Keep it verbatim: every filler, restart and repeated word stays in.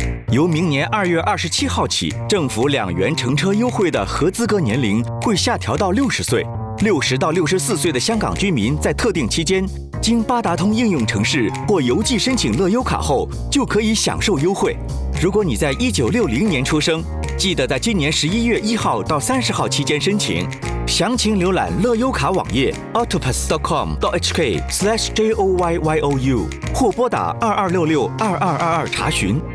由明年二月二十七号起，政府两元乘车优惠的合资格年龄会下调到六十岁。六十到六十四岁的香港居民在特定期间，经八达通应用程式或邮寄申请乐优卡后，就可以享受优惠。如果你在一九六零年出生，记得在今年十一月一号到三十号期间申请。详情浏览乐优卡网页 octopus dot com dot h k slash j o y y o u 或拨打二二六六二二二二查询。